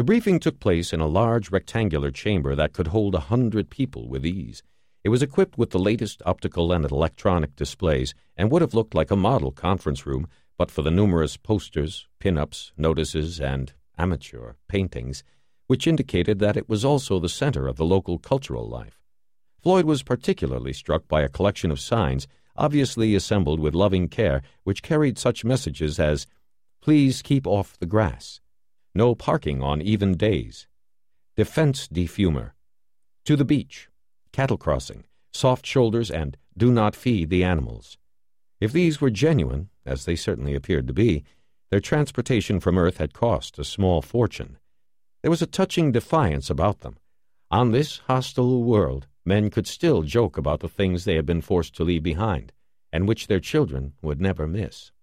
The briefing took place in a large rectangular chamber that could hold 100 people with ease. It was equipped with the latest optical and electronic displays and would have looked like a model conference room but for the numerous posters, pin-ups, notices, and amateur paintings, which indicated that it was also the center of the local cultural life. Floyd was particularly struck by a collection of signs, obviously assembled with loving care, which carried such messages as, "Please keep off the grass," "No parking on even days," "Defense defumer," "To the beach," "Cattle crossing," "Soft shoulders," and "Do not feed the animals." If these were genuine, as they certainly appeared to be, their transportation from Earth had cost a small fortune. There was a touching defiance about them. On this hostile world, men could still joke about the things they had been forced to leave behind, and which their children would never miss.